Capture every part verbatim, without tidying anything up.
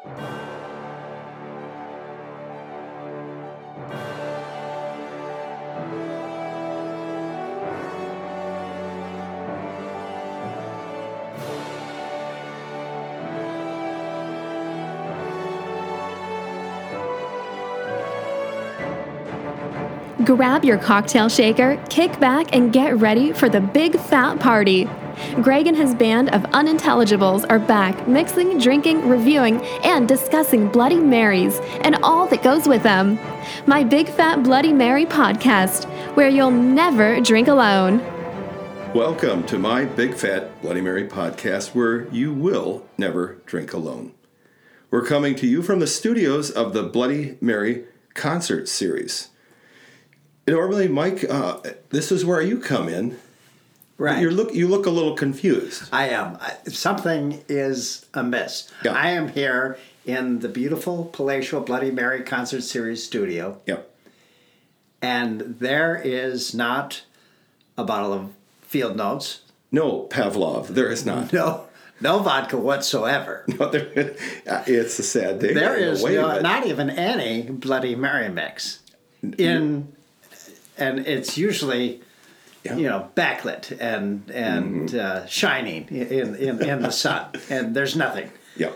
Grab your cocktail shaker, kick back, and get ready for the big fat party. Greg and his band of unintelligibles are back, mixing, drinking, reviewing, and discussing Bloody Marys and all that goes with them. My Big Fat Bloody Mary podcast, where you'll never drink alone. Welcome to my Big Fat Bloody Mary podcast, where you will never drink alone. We're coming to you from the studios of the Bloody Mary concert series. Normally, Mike, uh, this is where you come in. Right. You look you look a little confused. I am. Something is amiss. Yeah. I am here in the beautiful palatial Bloody Mary concert series studio. Yep. And there is not a bottle of Field Notes. No, Pavlov, there is not. No, no vodka whatsoever. No, there, it's a sad day. There is way, no, but... not even any Bloody Mary mix in, and it's usually. Yeah. You know, backlit and and mm-hmm. uh, shining in, in, in the sun, and there's nothing. Yep.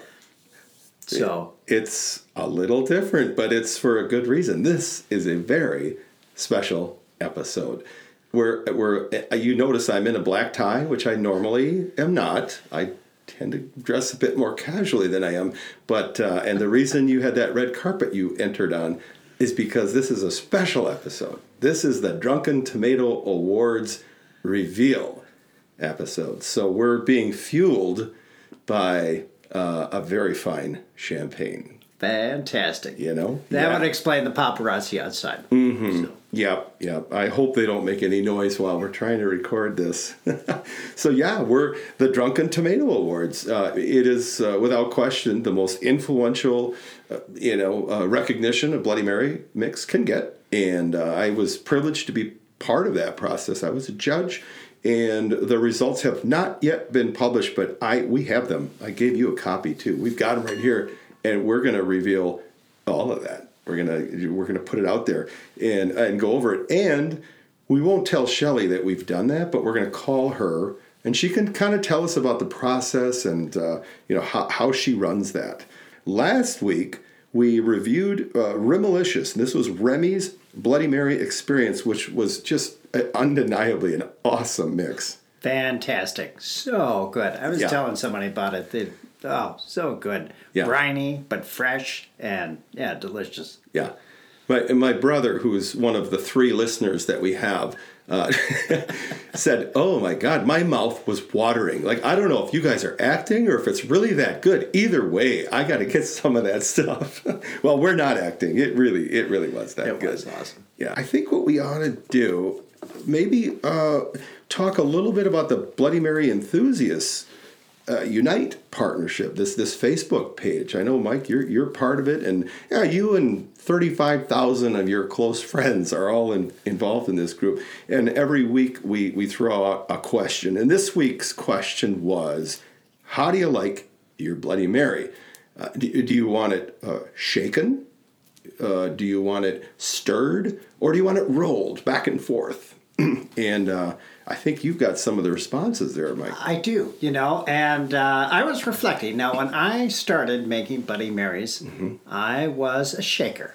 So it, it's a little different, but it's for a good reason. This is a very special episode. Where where you notice I'm in a black tie, which I normally am not. I tend to dress a bit more casually than I am, but uh, and the reason you had that red carpet you entered on is because this is a special episode. This is the Drunken Tomato Awards reveal episode. So we're being fueled by uh, a very fine champagne. Fantastic. You know? That yeah. would explain the paparazzi outside. Mm-hmm. So. Yep, yep. I hope they don't make any noise while we're trying to record this. So yeah, we're the Drunken Tomato Awards. Uh, it is, uh, without question, the most influential, uh, you know, uh, recognition a Bloody Mary mix can get. And uh, I was privileged to be part of that process. I was a judge, and the results have not yet been published, but I we have them. I gave you a copy too. We've got them right here, and we're going to reveal all of that. We're gonna we're gonna put it out there and and go over it. And we won't tell Shelley that we've done that, but we're gonna call her, and she can kind of tell us about the process and uh, you know how how she runs that. Last week we reviewed uh, Remalicious, and this was Remy's Bloody Mary Experience, which was just undeniably an awesome mix. Fantastic, so good. I was yeah. telling somebody about it. They, oh, so good. Yeah. Briny, but fresh and, yeah, delicious. Yeah. My, and my brother, who is one of the three listeners that we have, uh, said, oh, my God, my mouth was watering. Like, I don't know if you guys are acting or if it's really that good. Either way, I got to get some of that stuff. Well, we're not acting. It really it really was that it good. It was awesome. Yeah. I think what we ought to do, maybe uh, talk a little bit about the Bloody Mary enthusiasts Uh, Unite partnership, this this Facebook page. I know, Mike, you're you're part of it, and yeah, you and thirty-five thousand of your close friends are all in, involved in this group. And every week we we throw out a question. And this week's question was, how do you like your Bloody Mary? Uh, do, do you want it uh, shaken? Uh, do you want it stirred? Or do you want it rolled back and forth? and uh, I think you've got some of the responses there, Mike. I do, you know, and uh, I was reflecting. Now, when I started making Bloody Marys, mm-hmm. I was a shaker.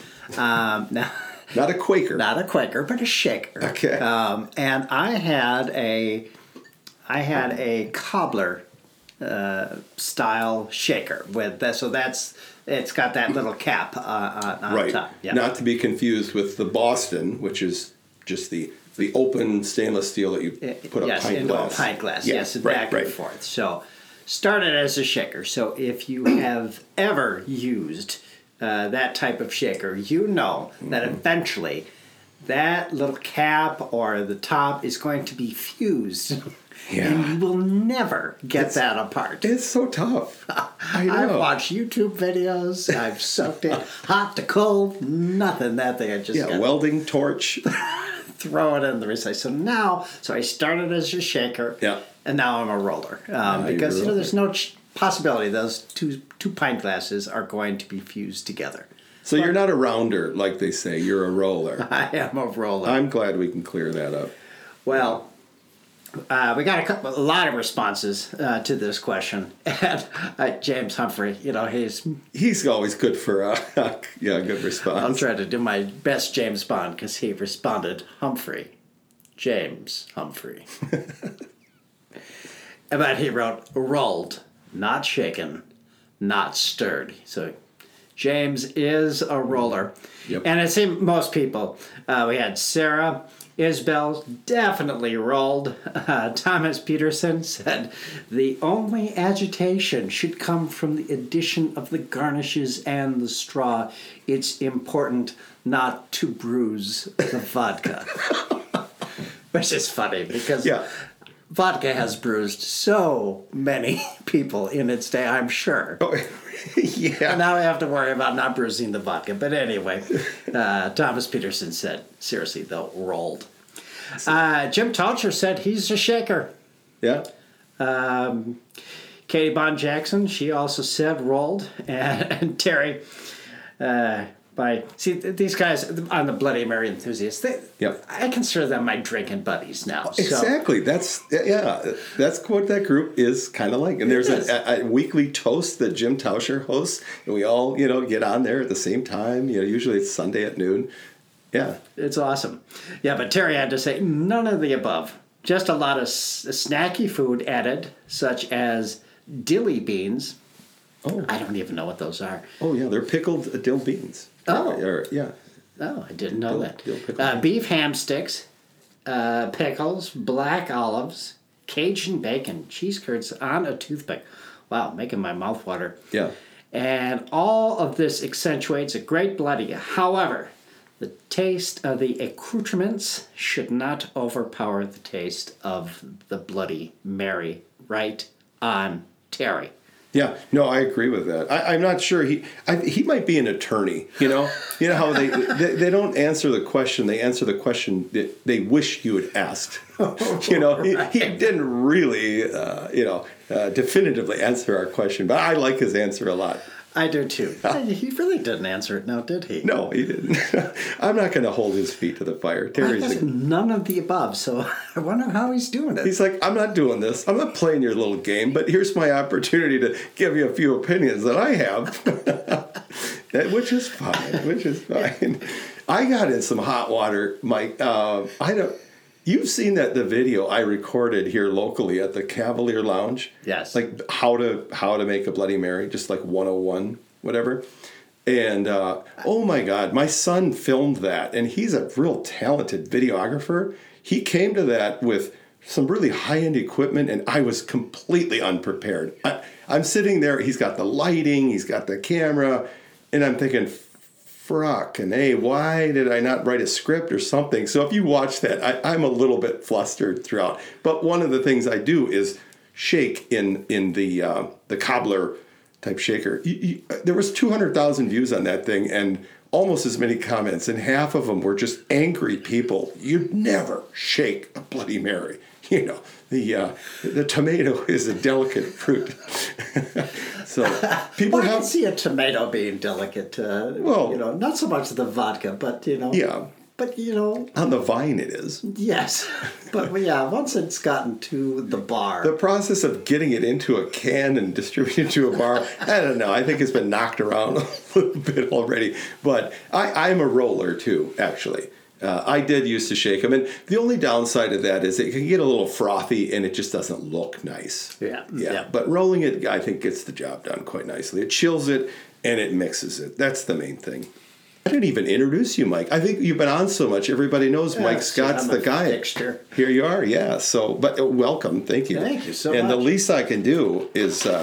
Um, now, not a Quaker. Not a Quaker, but a shaker. Okay. Um, and I had a, I had a cobbler uh, style shaker with that. So that's it's got that little cap uh, on, on right. top. Yeah. Not to be confused with the Boston, which is just the the open stainless steel that you put yes, a pint into glass. a pint glass. Yeah, yes, right, back right. and forth. So, started as a shaker. So, if you have ever used uh, that type of shaker, you know mm-hmm. that eventually that little cap or the top is going to be fused. Yeah. And you will never get it's, that apart. It's so tough. I know. I've watched YouTube videos. I've sucked it hot to cold. Nothing. That thing I just yeah, got welding torch. Throw it in the recycle. So now, so I started as a shaker. Yeah. And now I'm a roller um, because you know there's no ch- possibility those two two pint glasses are going to be fused together. So but, you're not a rounder, like they say. You're a roller. I am a roller. I'm glad we can clear that up. Well, uh, we got a, couple, a lot of responses uh, to this question. And uh, James Humphrey, you know, he's... He's always good for a yeah, good response. I'll try to do my best James Bond because he responded, Humphrey. James Humphrey. But he wrote, rolled, not shaken, not stirred. So James is a roller. Yep. And it seemed most people, uh, we had Sarah, Isabel, definitely rolled. Uh, Thomas Peterson said, the only agitation should come from the addition of the garnishes and the straw. It's important not to bruise the vodka. Which is funny because... Yeah. Vodka has bruised so many people in its day, I'm sure. Oh, yeah. Now I have to worry about not bruising the vodka. But anyway, uh, Thomas Peterson said, seriously, though, rolled. Uh, Jim Tolcher said he's a shaker. Yeah. Um, Katie Bond Jackson, she also said rolled. And, and Terry... Uh, By, see, these guys on the Bloody Mary enthusiasts, they, yep. I consider them my drinking buddies now. So. Exactly. That's, yeah, that's what that group is kind of like. And there's a, a weekly toast that Jim Tauscher hosts, and we all, you know, get on there at the same time. You know, usually it's Sunday at noon. Yeah. It's awesome. Yeah, but Terry had to say none of the above. Just a lot of s- snacky food added, such as dilly beans. Oh. I don't even know what those are. Oh, yeah, they're pickled dill beans. Oh. Or, yeah. Oh, I didn't know Dill, that. dill pickle. Uh, beef ham sticks, uh, pickles, black olives, Cajun bacon, cheese curds on a toothpick. Wow, making my mouth water. Yeah. And all of this accentuates a great bloody. However, the taste of the accoutrements should not overpower the taste of the Bloody Mary. Right on, Terry. Yeah, no, I agree with that. I, I'm not sure he. I, he might be an attorney. You know, you know how they, they they don't answer the question; they answer the question that they wish you had asked. You know, he, he didn't really, uh, you know, uh, definitively answer our question, but I like his answer a lot. I do too. He really didn't answer it now, did he? No, he didn't. I'm not going to hold his feet to the fire. Terry's I guess a, none of the above, so I wonder how he's doing it. He's like, I'm not doing this. I'm not playing your little game, but here's my opportunity to give you a few opinions that I have, that, which is fine, which is fine. I got in some hot water, Mike. Uh, I don't. You've seen that the video I recorded here locally at the Cavalier Lounge. Yes. Like how to how to make a Bloody Mary, just like one oh one, whatever. And uh, oh my God, my son filmed that, and he's a real talented videographer. He came to that with some really high-end equipment, and I was completely unprepared. I, I'm sitting there, he's got the lighting, he's got the camera, and I'm thinking, Fruck, and hey, why did I not write a script or something? So if you watch that, I, I'm a little bit flustered throughout. But one of the things I do is shake in in the uh, the cobbler type shaker. You, you, there was two hundred thousand views on that thing, and almost as many comments, and half of them were just angry people. You'd never shake a Bloody Mary. You know, the uh, the tomato is a delicate fruit. So people well, I have can see a tomato being delicate. Uh, Well- you know, not so much the vodka, but you know, yeah, But you know, on the vine it is. yes. But yeah, once it's gotten to the bar, The process of getting it into a can and distributing it to a bar, I don't know. I think it's been knocked around a little bit already. But I, I'm a roller too, actually. Uh, I did used to shake them. And the only downside of that is it can get a little frothy and it just doesn't look nice. Yeah, Yeah. yeah. But rolling it, I think, gets the job done quite nicely. It chills it and it mixes it. That's the main thing. I didn't even introduce you, Mike. I think you've been on so much, everybody knows Yeah, Mike see, Scott's I'm the a guy. fixture. Here you are, yeah. So, but uh, welcome, thank you. Thank you so and much. And the least I can do is uh,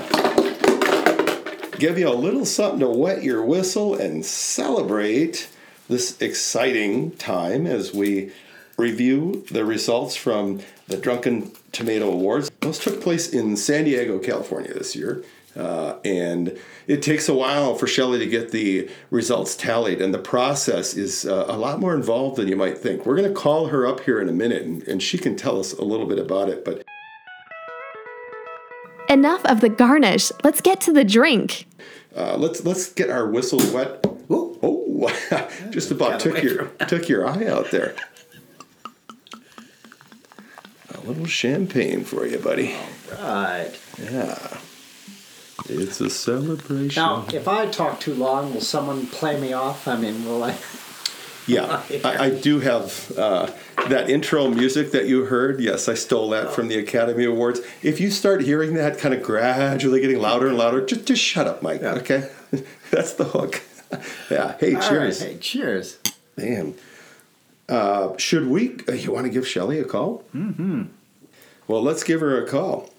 give you a little something to wet your whistle and celebrate this exciting time as we review the results from the Drunken Tomato Awards. Those took place in San Diego, California this year. Uh, and it takes a while for Shelley to get the results tallied, and the process is uh, a lot more involved than you might think. We're going to call her up here in a minute, and, and she can tell us a little bit about it. But Enough of the garnish. Let's get to the drink. Uh, let's let's get our whistles wet. Oh, oh just about took your took your eye out there. A little champagne for you, buddy. Right. Yeah. It's a celebration. Now, if I talk too long, will someone play me off? I mean, will I? Yeah, I, I do have uh, that intro music that you heard. Yes, I stole that from the Academy Awards. If you start hearing that kind of gradually getting louder and louder, just just shut up, Mike. Yeah. Okay, that's the hook. Yeah. Hey, All cheers. Right, hey, cheers. Man, uh, should we? Uh, you want to give Shelley a call? Mm-hmm. Well, let's give her a call.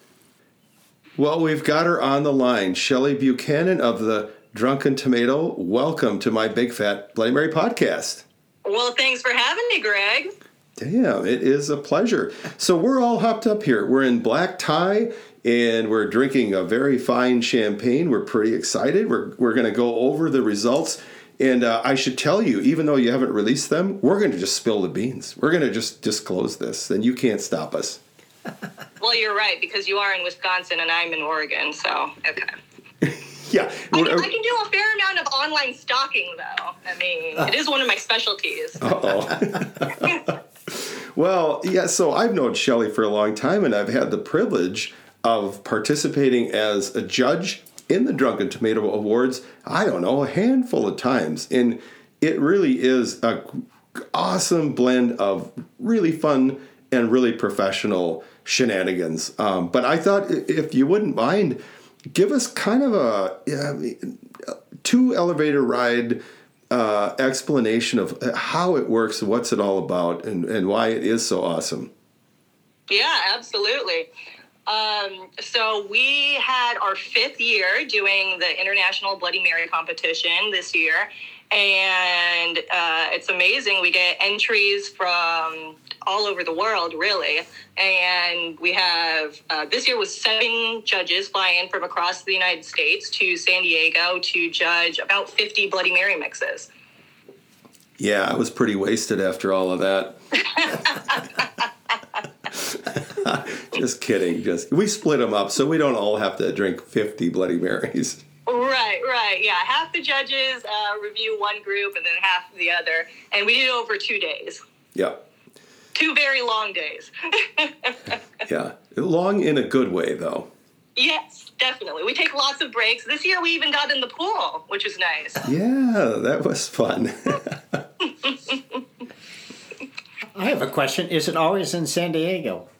Well, we've got her on the line. Shelley Buchanan of the Drunken Tomato. Welcome to my Big Fat Bloody Mary podcast. Well, thanks for having me, Greg. Damn, it is a pleasure. So we're all hopped up here. We're in black tie, and we're drinking a very fine champagne. We're pretty excited. We're we're going to go over the results. And uh, I should tell you, even though you haven't released them, we're going to just spill the beans. We're going to just disclose this, and you can't stop us. Well, you're right, because you are in Wisconsin and I'm in Oregon, so, okay. Yeah. I can, I can do a fair amount of online stalking, though. I mean, it is one of my specialties. Uh-oh. Well, yeah, so I've known Shelley for a long time, and I've had the privilege of participating as a judge in the Drunken Tomato Awards, I don't know, a handful of times. And it really is a awesome blend of really fun and really professional shenanigans. Um, but I thought if you wouldn't mind, give us kind of a uh, two elevator ride uh, explanation of how it works, what's it all about, and, and why it is so awesome. Yeah, absolutely. Um, so we had our fifth year doing the International Bloody Mary competition this year, and uh, it's amazing. We get entries from all over the world, really, and we have, uh, this year was seven judges fly in from across the United States to San Diego to judge about fifty Bloody Mary mixes. Yeah, I was pretty wasted after all of that. Just kidding. Just we split them up so we don't all have to drink fifty Bloody Marys. Right, right. Yeah, half the judges uh, review one group and then half the other. And we did it over two days. Yeah. Two very long days. Yeah. Long in a good way, though. Yes, definitely. We take lots of breaks. This year we even got in the pool, which was nice. Yeah, that was fun. I have a question. Is it always in San Diego?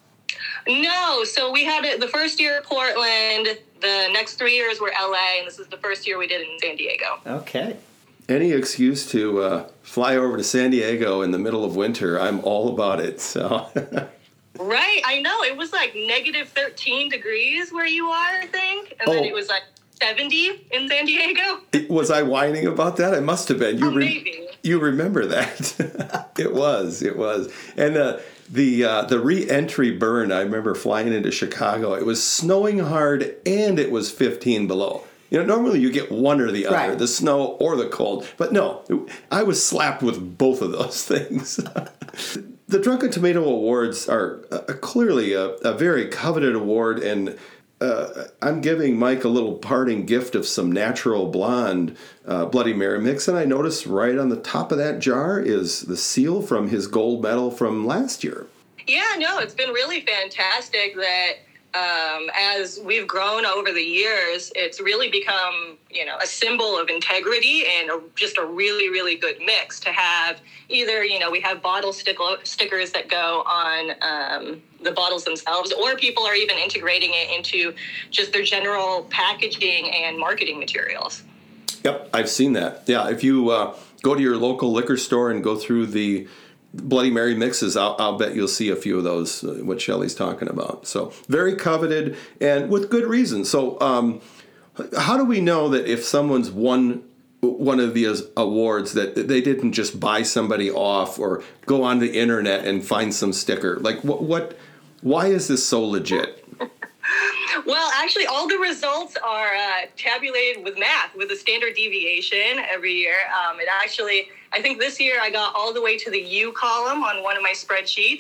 No. So we had it the first year at Portland. The next three years were L A, and this is the first year we did it in San Diego. Okay. Any excuse to uh, fly over to San Diego in the middle of winter, I'm all about it. So. Right. I know. It was like negative thirteen degrees where you are, I think. And oh. then it was like seventy in San Diego. Was I whining about that? I must have been. You oh, re- maybe. You remember that. It was. It was. And uh, the uh, the re-entry burn, I remember flying into Chicago. It was snowing hard and it was fifteen below. You know, normally you get one or the other, right. The snow or the cold. But no, I was slapped with both of those things. The Drunken Tomato Awards are uh, clearly a, a very coveted award, and uh, I'm giving Mike a little parting gift of some Natural Blonde uh, Bloody Mary mix, and I noticed right on the top of that jar is the seal from his gold medal from last year. Yeah, no, it's been really fantastic that um, as we've grown over the years, it's really become, you know, a symbol of integrity and a, just a really, really good mix to have. Either, you know, we have bottle sticker, stickers that go on um, the bottles themselves, or people are even integrating it into just their general packaging and marketing materials. Yep, I've seen that. Yeah, if you uh, go to your local liquor store and go through the Bloody Mary mixes, I'll, I'll bet you'll see a few of those, uh, what Shelley's talking about. So very coveted and with good reason. So um, how do we know that if someone's won one of these awards that they didn't just buy somebody off or go on the internet and find some sticker? Like what, what why is this so legit? Well, actually, all the results are uh, tabulated with math, with a standard deviation every year. Um, it actually, I think this year I got all the way to the U column on one of my spreadsheets.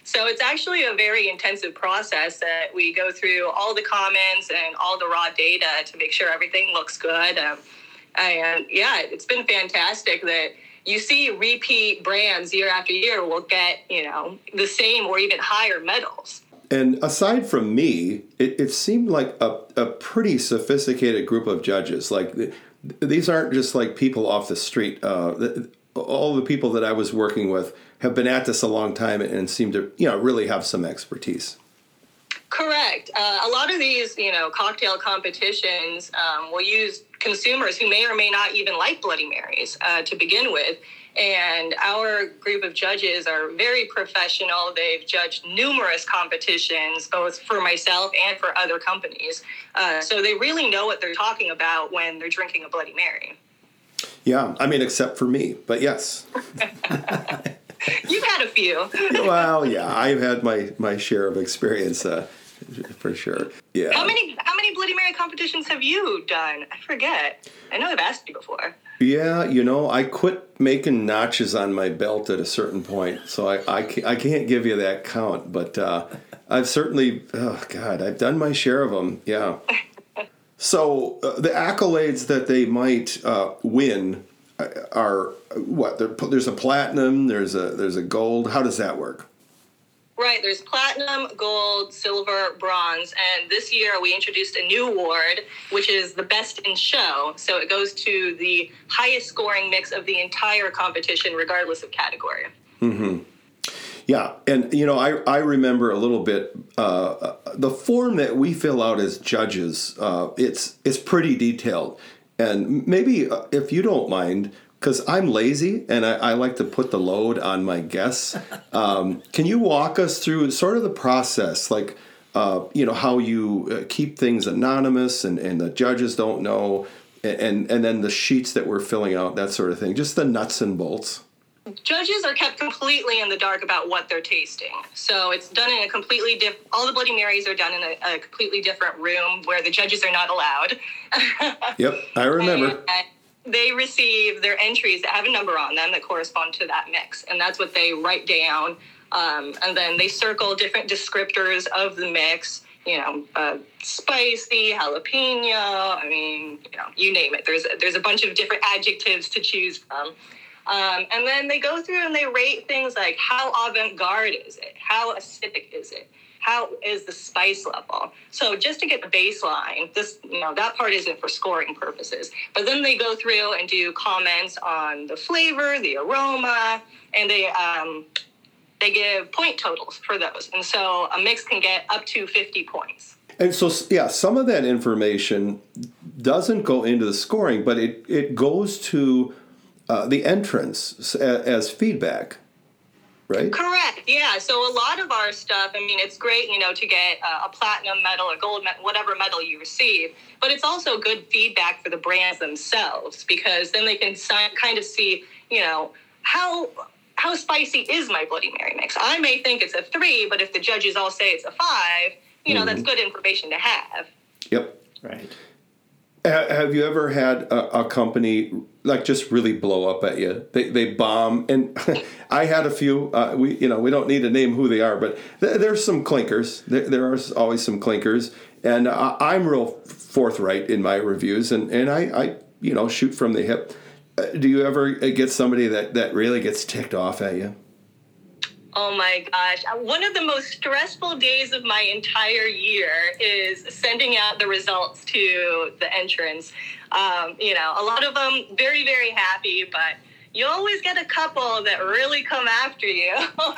So it's actually a very intensive process that we go through all the comments and all the raw data to make sure everything looks good. Um, and yeah, it's been fantastic that you see repeat brands year after year will get, you know, the same or even higher medals. And aside from me, it, it seemed like a, a pretty sophisticated group of judges. Like th- these aren't just like people off the street. Uh, the, all the people that I was working with have been at this a long time and seem to, you know, really have some expertise. Correct. Uh, a lot of these, you know, cocktail competitions um, will use consumers who may or may not even like Bloody Marys uh, to begin with. And our group of judges are very professional. They've judged numerous competitions, both for myself and for other companies. Uh, so they really know what they're talking about when they're drinking a Bloody Mary. Yeah, I mean, except for me, but yes. You've had a few. Well, yeah, I've had my, my share of experience, uh, for sure. Yeah. How many how many Bloody Mary competitions have you done? I forget. I know I've asked you before. Yeah, you know, I quit making notches on my belt at a certain point, so I, I, can't, I can't give you that count, but uh, I've certainly, oh, God, I've done my share of them, yeah. So uh, the accolades that they might uh, win are what? There's a platinum, there's a there's a gold. How does that work? Right, there's platinum, gold, silver, bronze, and this year we introduced a new award, which is the best in show. So it goes to the highest scoring mix of the entire competition, regardless of category. Mm-hmm. Yeah, and you know, I, I remember a little bit uh, the form that we fill out as judges. Uh, it's it's pretty detailed, and maybe uh, if you don't mind, because I'm lazy and I, I like to put the load on my guests. Um, can you walk us through sort of the process, like uh, you know how you uh, keep things anonymous and, and the judges don't know, and and then the sheets that we're filling out, that sort of thing, just the nuts and bolts. Judges are kept completely in the dark about what they're tasting. So it's done in a completely different, all the Bloody Marys are done in a, a completely different room where the judges are not allowed. Yep, I remember. And they receive their entries that have a number on them that correspond to that mix. And that's what they write down. Um, and then they circle different descriptors of the mix, you know, uh, spicy, jalapeno, I mean, you know, you name it. There's, there's a bunch of different adjectives to choose from. Um, and then they go through and they rate things like how avant-garde is it? How acidic is it? How is the spice level? So just to get the baseline, this, you know, that part isn't for scoring purposes. But then they go through and do comments on the flavor, the aroma, and they um, they give point totals for those. And so a mix can get up to fifty points. And so, yeah, some of that information doesn't go into the scoring, but it, it goes to Uh, the entrance as, as feedback, right? Correct. Yeah. So a lot of our stuff, I mean, it's great, you know, to get uh, a platinum medal or gold medal, whatever medal you receive, but it's also good feedback for the brands themselves, because then they can si- kind of see, you know, how how spicy is my Bloody Mary mix. I may think it's a three, but if the judges all say it's a five, you know, mm-hmm. that's good information to have. Yep. Right. Have you ever had a, a company like just really blow up at you? They they bomb, and I had a few. Uh, we you know we don't need to name who they are, but th- there's some clinkers. There, there are always some clinkers, and uh, I'm real forthright in my reviews, and, and I, I you know shoot from the hip. Uh, do you ever get somebody that, that really gets ticked off at you? Oh my gosh. One of the most stressful days of my entire year is sending out the results to the entrants. Um, you know, a lot of them very, very happy, but you always get a couple that really come after you.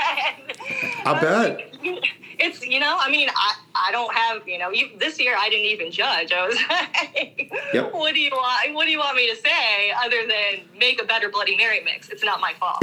I bet. It's, you know, I mean, I, I don't have, you know, you, this year I didn't even judge. I was like, yep. what do you want? What do you want me to say other than make a better Bloody Mary mix? It's not my fault.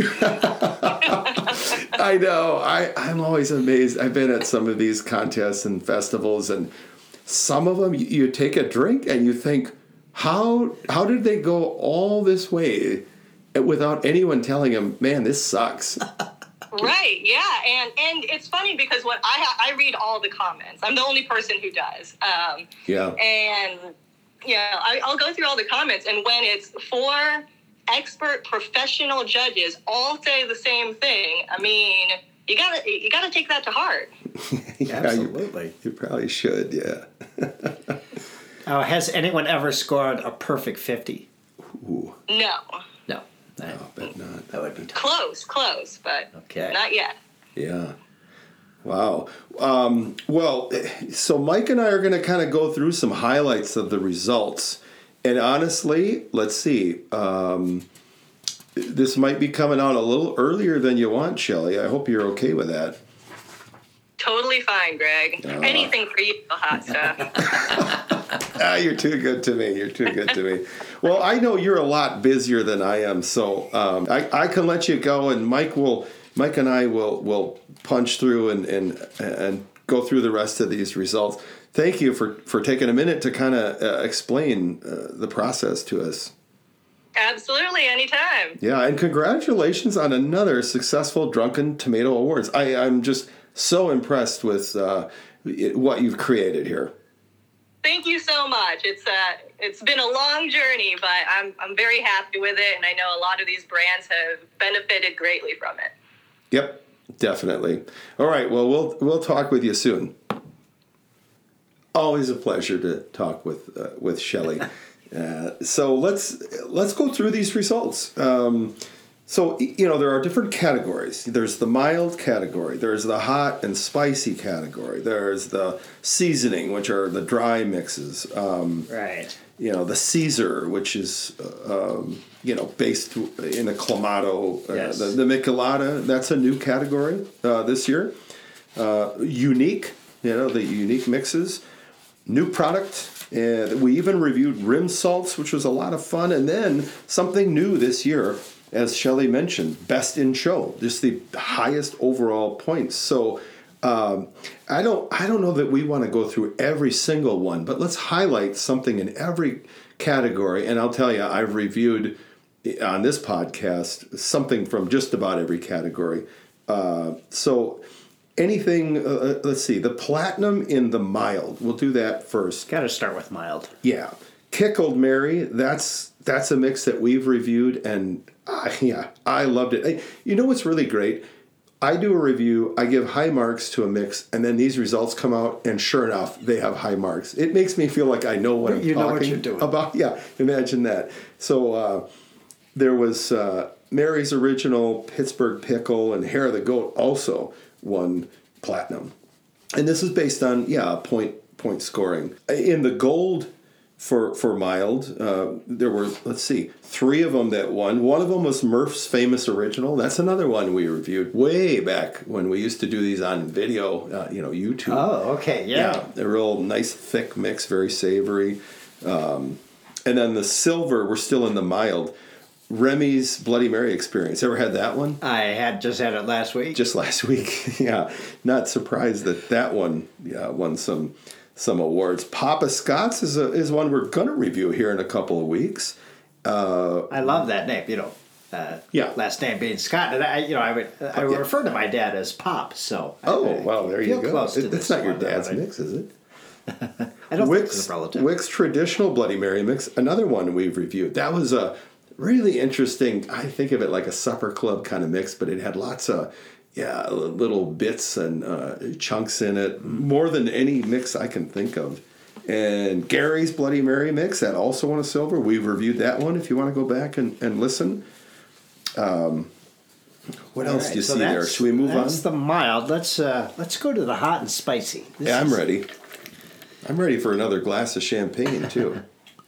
I know. I, I'm always amazed. I've been at some of these contests and festivals, and some of them you, you take a drink and you think, how how did they go all this way without anyone telling them, man, this sucks? Right, yeah, and and it's funny because what I ha- I read all the comments. I'm the only person who does. Um, yeah. And yeah, I, I'll go through all the comments, and when it's four expert professional judges all say the same thing, I mean, you gotta you gotta take that to heart. Yeah, Absolutely. You, you probably should, yeah. Oh, has anyone ever scored a perfect fifty? Ooh, No. No. I I'll bet not. That would be tough. Close, close, but Okay. not yet. Yeah. Wow. Um, well, so Mike and I are going to kind of go through some highlights of the results. And honestly, let's see. Um, this might be coming out a little earlier than you want, Shelley. I hope you're okay with that. Totally fine, Greg. Uh. Anything for you, hot stuff. Ah, you're too good to me. You're too good to me. Well, I know you're a lot busier than I am, so um, I, I can let you go, and Mike will. Mike and I will will punch through and and and go through the rest of these results. Thank you for, for taking a minute to kind of uh, explain uh, the process to us. Absolutely, anytime. Yeah, and congratulations on another successful Drunken Tomato Awards. I, I'm just so impressed with uh, it, what you've created here. Thank you so much. It's uh, it's been a long journey, but I'm I'm very happy with it, and I know a lot of these brands have benefited greatly from it. Yep, definitely. All right, well, we'll we'll talk with you soon. Always a pleasure to talk with uh, with Shelley. Uh, so let's let's go through these results. Um, so you know there are different categories. There's the mild category. There's the hot and spicy category. There's the seasoning, which are the dry mixes. Um, Right. You know the Caesar, which is uh, um, you know based in the Clamato. Uh, Yes. the, the Michelada. That's a new category uh, this year. Uh, unique. You know the unique mixes. New product. And we even reviewed rim salts, which was a lot of fun. And then something new this year, as Shelley mentioned, best in show, just the highest overall points. So um, I don't, I don't know that we want to go through every single one, but let's highlight something in every category. And I'll tell you, I've reviewed on this podcast something from just about every category. Uh, so. Anything, uh, let's see, the platinum in the mild. We'll do that first. Got to start with mild. Yeah. Kickled Mary, that's that's a mix that we've reviewed, and uh, yeah, I loved it. Hey, you know what's really great? I do a review, I give high marks to a mix, and then these results come out, and sure enough, they have high marks. It makes me feel like I know what I'm You know talking what you're doing. about. Yeah, imagine that. So uh, there was uh, Mary's Original, Pittsburgh Pickle, and Hair of the Goat also won platinum. And this is based on, yeah, point point scoring. In the gold for for mild, uh, there were, let's see, three of them that won. One of them was Murph's Famous Original. That's another one we reviewed way back when we used to do these on video, uh, you know, YouTube. Oh, okay, yeah. Yeah, a real nice thick mix, very savory. Um, and then the silver, we're still in the mild. Remy's Bloody Mary Experience. Ever had that one? I had just had it last week. Just last week. Yeah. Not surprised that that one yeah, won some some awards. Papa Scott's is a, is one we're going to review here in a couple of weeks. Uh, I love that name, you know. Uh, Yeah. Last name being Scott, and I, you know, I would, I would Yeah. refer to my dad as Pop. So I- oh, I well, there you feel go. Close to It, this it's not your one, dad's but I- mix, is it? I don't think Wick's, it's a relative. Wick's Traditional Bloody Mary Mix, another one we've reviewed. That was a really interesting, I think of it like a supper club kind of mix, but it had lots of, yeah, little bits and uh, chunks in it, more than any mix I can think of. And Gary's Bloody Mary Mix, that also won a silver. We've reviewed that one if you want to go back and, and listen. Um, what else All do you right, so see there? that's- Should we move on? That's the mild. Let's uh, let's go to the hot and spicy. This Yeah, I'm is- ready. I'm ready for another glass of champagne, too.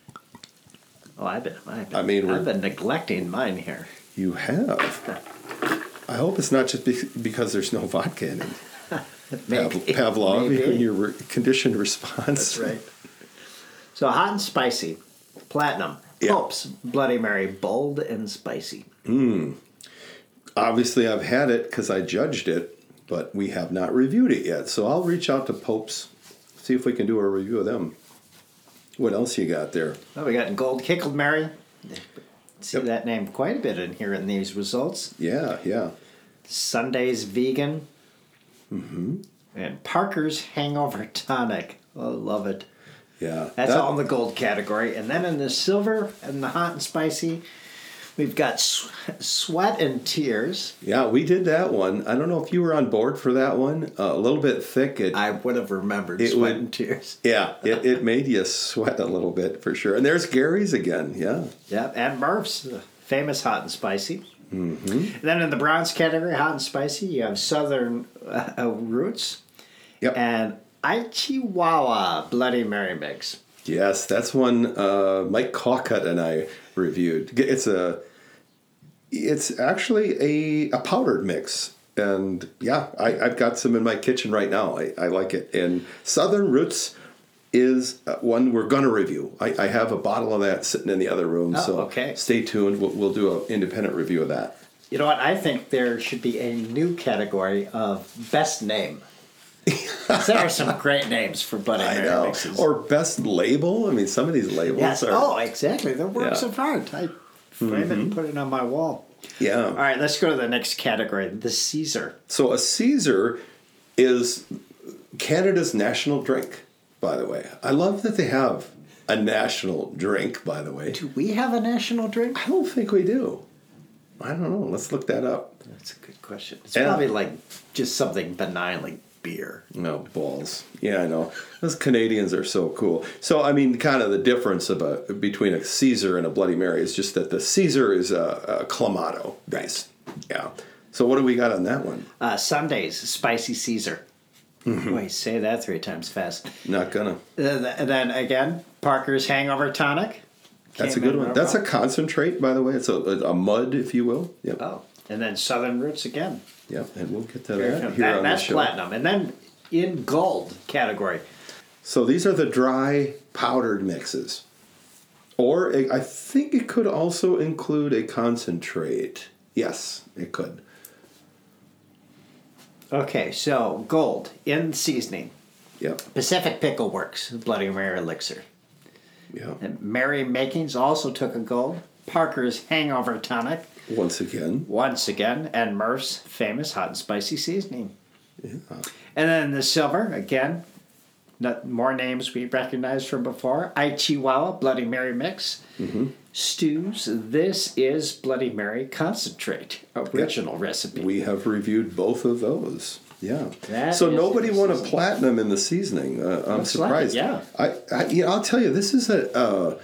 Oh, I've been, I've been, I mean, we're- I've been neglecting mine here. You have. I hope it's not just be- because there's no vodka in it. Maybe. Pav- Pavlov, Maybe. your re- conditioned response. That's right. So hot and spicy, platinum. Yeah. Pope's Bloody Mary, bold and spicy. Obviously, I've had it because I judged it, but we have not reviewed it yet. So I'll reach out to Pope's, see if we can do a review of them. What else you got there? Oh, we got Gold Kickled Mary. See Yep. that name quite a bit in here in these results. Yeah, yeah. Sunday's Vegan. Mm-hmm. And Parker's Hangover Tonic. Oh, love it. Yeah. That's That- all in the gold category. And then in the silver and the hot and spicy, We've got sw- Sweat and Tears. Yeah, we did that one. I don't know if you were on board for that one. Uh, a little bit thick. It, I would have remembered It Sweat would- and Tears. yeah, it, it made you sweat a little bit for sure. And there's Gary's again. Yeah. Yeah, and Murph's, the famous hot and spicy. Mm-hmm. Then in the bronze category, hot and spicy, you have Southern uh, uh, Roots Yep. and Chihuahua Bloody Mary mix. Yes, that's one uh, Mike Cawcut and I reviewed. It's a, it's actually a, a powdered mix, and yeah, I, I've got some in my kitchen right now. I, I like it. And Southern Roots is one we're gonna review. I, I have a bottle of that sitting in the other room, Oh, so okay. stay tuned. We'll, we'll do an independent review of that. You know what? I think there should be a new category of best name. There are some great names for Bloody I Mary know. mixes. Or best label. I mean, some of these labels yes. are. Oh, exactly. They're works Yeah. of art. I frame it and put it on my wall. Yeah. All right, let's go to the next category, the Caesar. So a Caesar is Canada's national drink, by the way. I love that they have a national drink, by the way. Do we have a national drink? I don't think we do. I don't know. Let's look that up. That's a good question. It's Yeah. probably like just something benign like beer. No, balls. Yeah, I know. Those Canadians are so cool. So, I mean, kind of the difference of a, between a Caesar and a Bloody Mary is just that the Caesar is a, a Clamato base. Yeah. So what do we got on that one? Uh, Sundays, spicy Caesar. Wait, say that three times fast. Not gonna. Uh, th- and then again, Parker's Hangover Tonic. That's a Came good in one. real That's a well. concentrate, by the way. It's a, a, a mud, if you will. Yep. Oh, and then Southern Roots again. Yep. And we'll get to Here it that comes. here That- on that's the show. platinum. And then in gold category, So these are the dry powdered mixes. Or a, I think it could also include a concentrate. Yes, it could. okay, so gold in seasoning. Yep. Pacific Pickle Works, Bloody Mary Elixir. Yep. And Mary Makings also took a gold. Parker's Hangover Tonic, Once again. once again, and Murph's famous hot and spicy seasoning. Yeah. And then the silver, again, not, more names we recognized from before. Chihuahua Bloody Mary Mix. Mm-hmm. Stews, this is Bloody Mary Concentrate, original recipe. We have reviewed both of those. Yeah. That so is nobody in won a seasoning. platinum in the seasoning. Uh, I'm Looks like surprised. it, yeah. I, I, you know, I'll tell you, this is a, uh,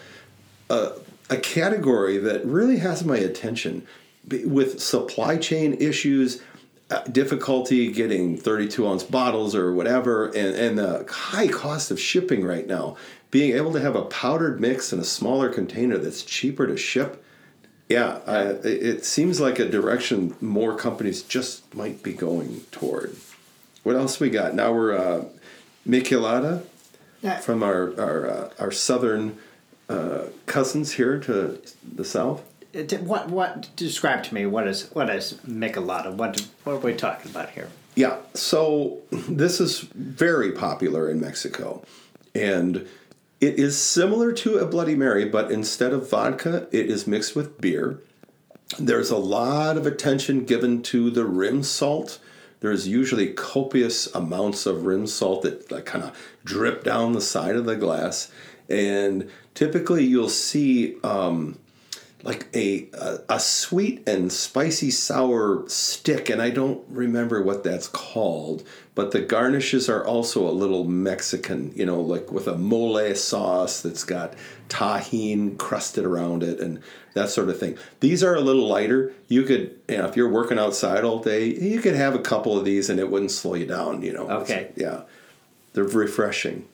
a a category that really has my attention. Be- With supply chain issues, uh, difficulty getting thirty-two ounce bottles or whatever, and, and the high cost of shipping right now, being able to have a powdered mix in a smaller container that's cheaper to ship. Yeah, I, it it seems like a direction more companies just might be going toward. What else we got? Now we're uh, Michelada Yeah. from our our uh, our southern uh, cousins here to the south. It- What what describe to me what is what is Michelada? What what are we talking about here? Yeah, so this is very popular in Mexico, and it is similar to a Bloody Mary, but instead of vodka, it is mixed with beer. There's a lot of attention given to the rim salt. There's usually copious amounts of rim salt that like, kind of drip down the side of the glass, and typically you'll see um, like a, a a sweet and spicy sour stick, and I don't remember what that's called, but the garnishes are also a little Mexican, you know, like with a mole sauce that's got tahine crusted around it and that sort of thing. These are a little lighter. You could, you know, if you're working outside all day, you could have a couple of these and it wouldn't slow you down, you know. Okay. It's- yeah. They're refreshing.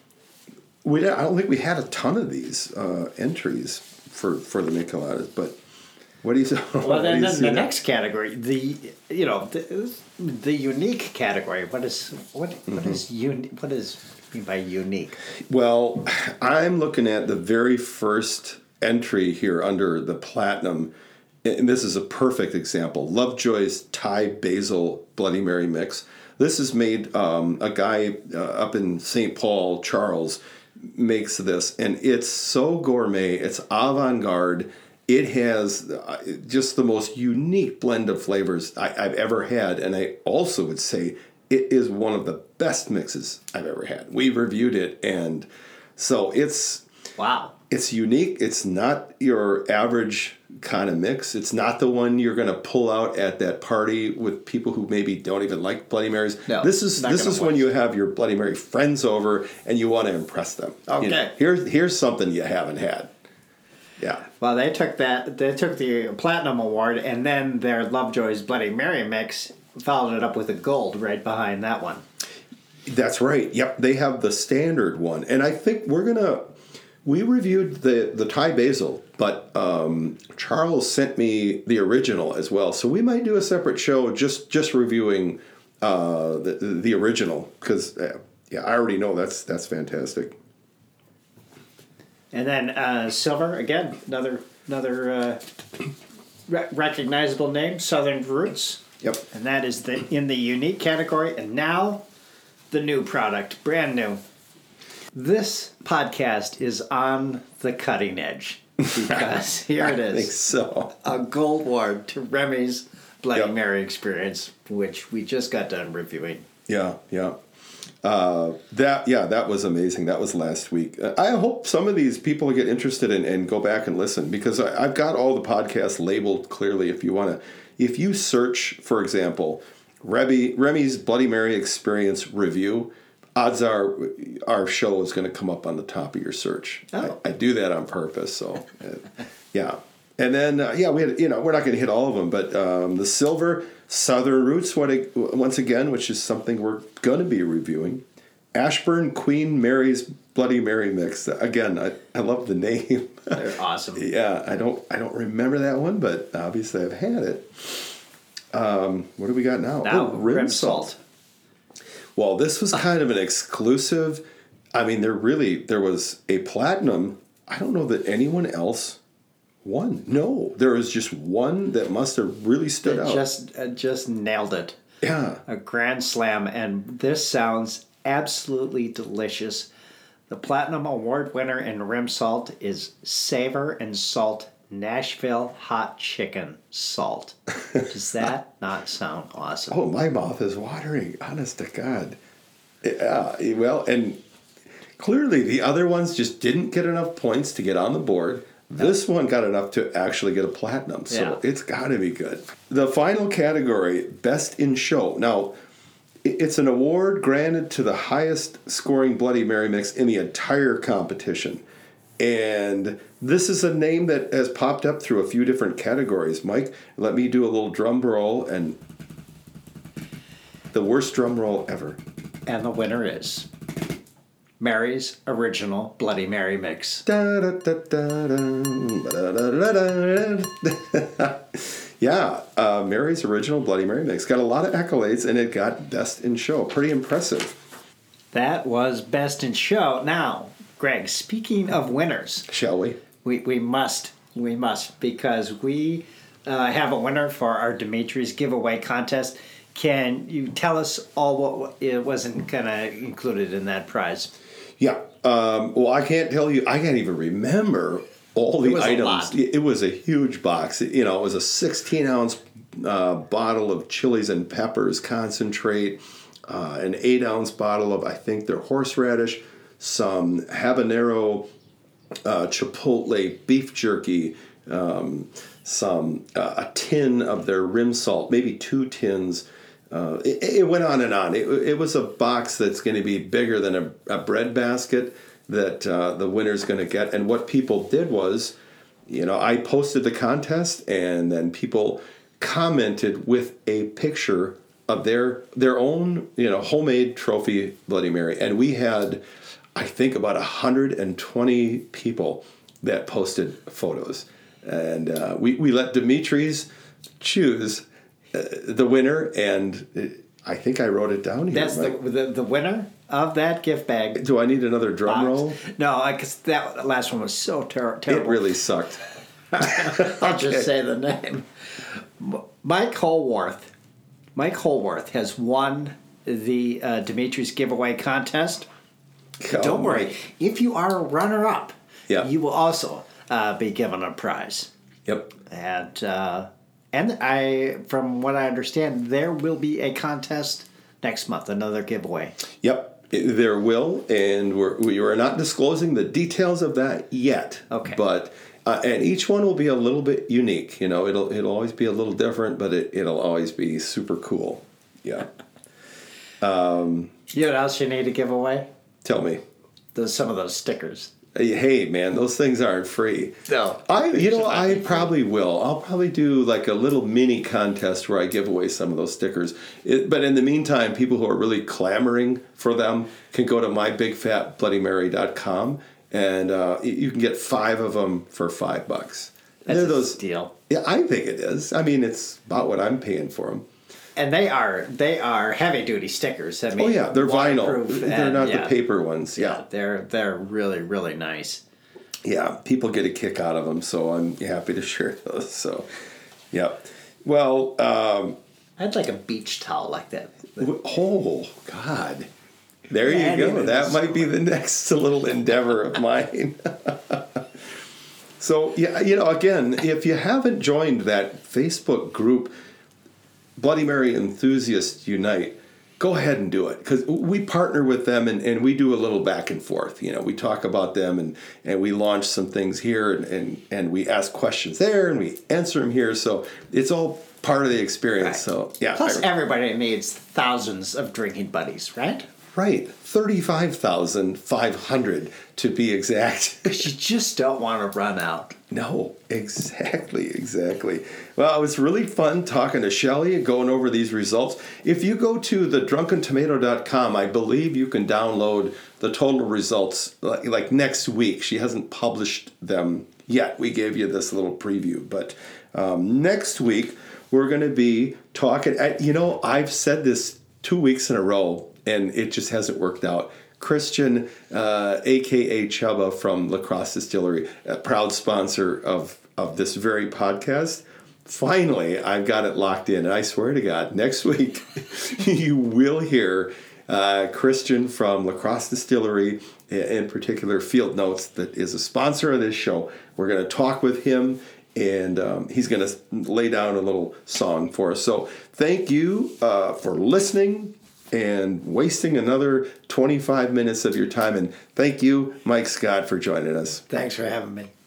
We, I don't think we had a ton of these uh, entries for, for the Micheladas, but what do you say? Well, then, then the next category, the you know the, the unique category. What is what what is uni- what is mean by unique? Well, I'm looking at the very first entry here under the platinum, and this is a perfect example. Lovejoy's Thai Basil Bloody Mary Mix. This is made, um, a guy uh, up in Saint Paul, Charles, makes this, and it's so gourmet. It's avant-garde. It has uh, just the most unique blend of flavors I, I've ever had, and I also would say it is one of the best mixes I've ever had. We've reviewed it, and so it's Wow. It's unique. It's not your average kind of mix. It's not the one you're going to pull out at that party with people who maybe don't even like Bloody Marys. No, this is not this gonna is when work. you have your Bloody Mary friends over and you want to impress them. Okay. You know, here's here's something you haven't had. Yeah. Well, they took that. They took the Platinum Award, and then their Lovejoy's Bloody Mary mix followed it up with a gold right behind that one. That's right. Yep, they have the standard one, and I think we're gonna. We reviewed the the Thai basil, but um, Charles sent me the original as well, so we might do a separate show just just reviewing uh, the the original because uh, yeah, I already know that's that's fantastic. And then uh, Silver again, another another uh, re- recognizable name, Southern Roots. Yep. And that is the in the unique category. And now, the new product, brand new. This podcast is on the cutting edge because here it I think is, so. a gold award to Remy's Bloody Yep. Mary experience, which we just got done reviewing. Yeah, yeah. Uh, that yeah, that was amazing. That was last week. Uh, I hope some of these people get interested in, and go back and listen because I, I've got all the podcasts labeled clearly. If you want to, if you search, for example, Remy, Remy's Bloody Mary Experience Review, odds are our show is going to come up on the top of your search. Oh. I, I do that on purpose. So, uh, yeah. And then, uh, yeah, we had, you know, we're not going to hit all of them, but um, the Silver Southern Roots, what it, once again, which is something we're going to be reviewing. Ashburn Queen Mary's Bloody Mary Mix. Again, I, I love the name. They're awesome. Yeah, I don't I don't remember that one, but obviously I've had it. Um, what do we got now? Now, oh, rim, rim salt. salt. Well, this was kind of an exclusive. I mean, there really there was a platinum. I don't know that anyone else won. No, there was just one that must have really stood It out. just uh, just nailed it. yeah, A grand slam, and this sounds absolutely delicious. The Platinum Award winner in Rim Salt is Savor and Salt Nashville Hot Chicken Salt. Does that not sound awesome? Oh, my mouth is watering. Honest to God. Yeah. Well, and clearly the other ones just didn't get enough points to get on the board. This one got enough to actually get a platinum, so Yeah. it's got to be good. The final category, Best in Show. Now, i- it's an award granted to the highest scoring Bloody Mary mix in the entire competition. And this is a name that has popped up through a few different categories. Mike, let me do a little drum roll, and the worst drum roll ever. And the winner is Mary's Original Bloody Mary Mix. Da, da, da, da, da, da, da, da, da. Yeah, uh, Mary's Original Bloody Mary Mix got a lot of accolades, and it got Best in Show. Pretty impressive. That was Best in Show. Now, Greg, speaking of winners, Shall we? we, we must, we must, because we uh, have a winner for our Dimitri's giveaway contest. Can you tell us all what it wasn't gonna included in that prize? Yeah. Um, well, I can't tell you. I can't even remember all the It was a items. lot. It, it was a huge box. It- you know, it was a sixteen ounce uh, bottle of chilies and peppers concentrate, uh, an eight ounce bottle of I think their horseradish, some habanero, uh, chipotle beef jerky, um, some uh, a tin of their rim salt, maybe two tins. Uh, it, it went on and on. It, it was a box that's going to be bigger than a, a bread basket that uh, the winner's going to get. And what people did was, you know, I posted the contest, and then people commented with a picture of their their own, you know, homemade trophy Bloody Mary. And we had, I think, about one hundred twenty people that posted photos. And uh, we, we let Dimitri's choose uh, the winner, and it, I think I wrote it down here. That's the, Mike. the the winner of that gift bag. Do I need another drum roll? No, because that last one was so ter- It terrible. really sucked. I'll just say the name. M- Mike Holworth. Mike Holworth has won the uh, Dimitri's giveaway contest. Oh, Don't worry. If you are a runner-up, Yeah. you will also uh, be given a prize. Yep. And uh, and I, from what I understand, there will be a contest next month, another giveaway. Yep. There will, and we're, we are not disclosing the details of that yet. Okay. But uh, and each one will be a little bit unique. You know, it'll it'll always be a little different, but it, it'll always be super cool. Yeah. Um, you know what else you need to give away? Tell me. Those some of those stickers. Hey, man, those things aren't free. No. I, you know, I probably will. I'll probably do like a little mini contest where I give away some of those stickers. It, but in the meantime, people who are really clamoring for them can go to my big fat bloody mary dot com and uh, you can get five of them for five bucks. That's They're a those, deal. Yeah, I think it is. I mean, it's about what I'm paying for them. And they are they are heavy duty stickers. I mean, Oh yeah, they're vinyl. waterproof They're and, not yeah, the paper ones. Yeah. yeah, they're they're really really nice. Yeah, people get a kick out of them, so I'm happy to share those. So, yeah. Well, um, I'd like a beach towel like that. oh God, there you Yeah, go. anyway, That so- might be the next little endeavor of mine. So yeah, you know, again, if you haven't joined that Facebook group, Bloody Mary Enthusiasts Unite, go ahead and do it, because we partner with them and, and we do a little back and forth. You know, we talk about them and, and we launch some things here and, and, and we ask questions there and we answer them here. So it's all part of the experience. Right. So yeah. Plus, I, everybody needs thousands of drinking buddies, right? right. thirty-five thousand five hundred to be exact. Because you just don't want to run out. No, exactly, exactly. Well, it was really fun talking to Shelly and going over these results. If you go to the drunken tomato dot com, I believe you can download the total results like, like next week. She hasn't published them yet. We gave you this little preview. But um, next week, we're going to be talking. You know, I've said this two weeks in a row, and it just hasn't worked out. Christian, uh, a k a. Chubba from La Crosse Distillery, a proud sponsor of, of this very podcast. Finally, I've got it locked in, and I swear to God, next week you will hear uh, Christian from La Crosse Distillery, in particular Field Notes, that is a sponsor of this show. We're going to talk with him, and um, he's going to lay down a little song for us. So thank you uh, for listening and wasting another twenty-five minutes of your time. And thank you, Mike Scott, for joining us. Thanks for having me.